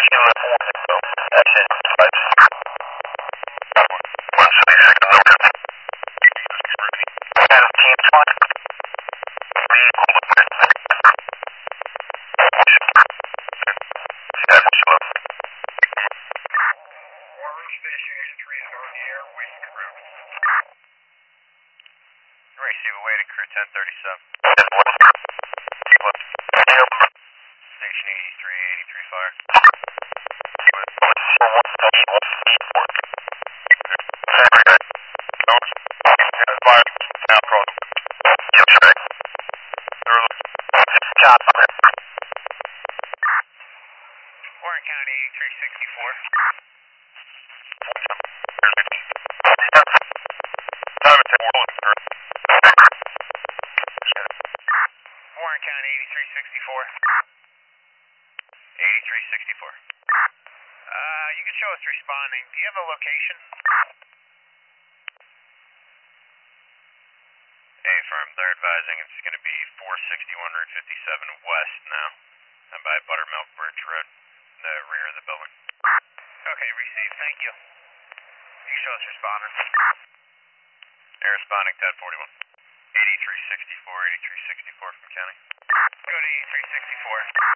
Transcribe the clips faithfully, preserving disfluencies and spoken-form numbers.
Receive awaiting crew ten thirty-seven. Station eighty-three, eighty-three fire. Warren County eighty-three sixty-four. Warren County eighty-three sixty-four. eighty-three sixty-four. Uh, you can show us responding. Do you have a location? Hey, firm, they're advising it's going to be four sixty-one Route fifty-seven West now. I'm by Buttermilk Bridge Road, the rear of the building. Okay, receive, thank you. You can show us responding. Air responding, ten forty-one. eighty-three sixty-four, eighty-three sixty-four from county. Go to eighty-three sixty-four.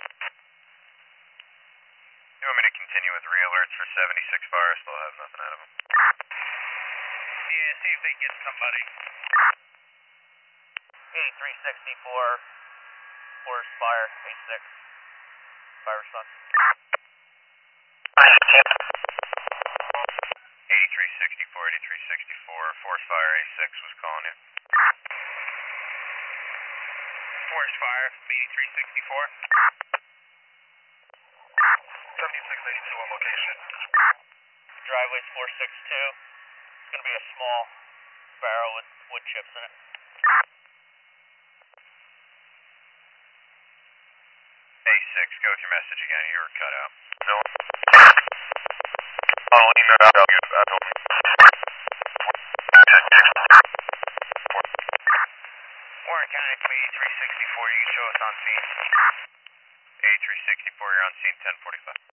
You want me to continue with re-alerts for seventy-six fire? I still have nothing out of them. Yeah, see if they get somebody. eighty-three sixty-four, Forest Fire, eighty-six. Fire response. eighty-three sixty-four, eighty-three sixty-four, Forest Fire, eighty-six was calling you. Forest Fire, eighty-three sixty-four. seventy-six eighty-two on location. Driveway's four six two. It's going to be a small barrel with wood chips in it. A six, go with your message again. You were cut out. No. I'll email out. I'll give that over. Warren County to eighty-three sixty-four. You can show us on scene. eighty-three sixty-four, you're on scene ten forty-five.